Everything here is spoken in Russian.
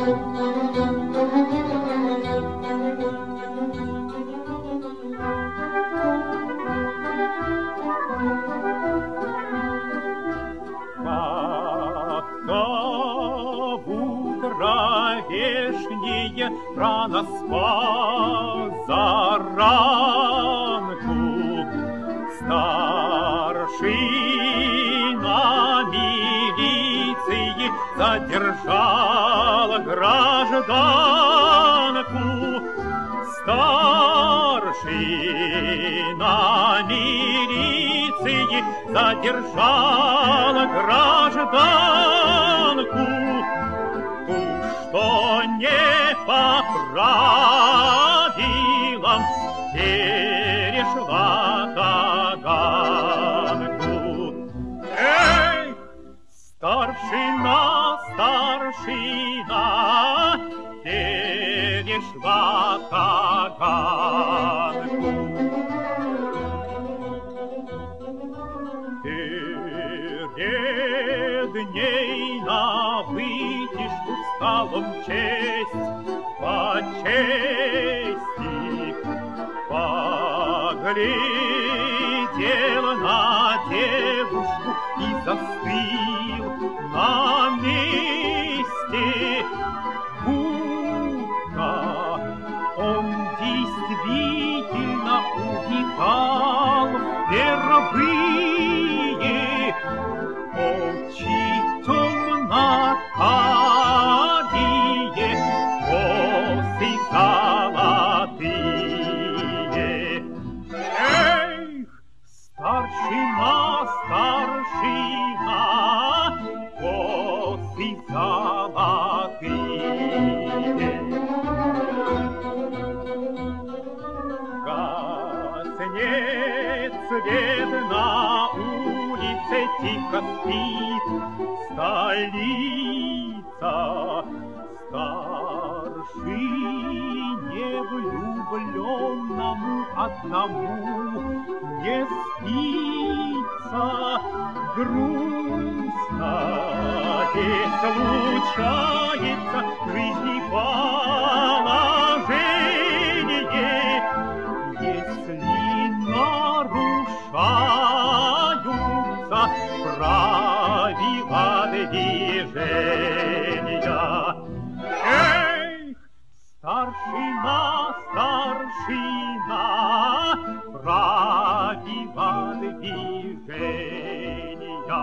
Вешнее рано спозаранку, старшина милиции задержал гражданку. Старшина милиции задержал гражданку, что не по правилам перешла таганку. Эй, старшина, старшина, перешла таганку. Перед ней на вытяжку стала честь по чести, поглядел на девушку и застыл на месте, будто он действительно увидал впервые очи темно-карие, косы золотые. Эх, старшина, старшина, косы золотые. Гаснет свет на улице, тихо спит столица. Старшине влюбленному одному не спится, грустно и случается в жизни положение, если нарушаются правила движения. Эх, старшина, старшина, правила движения.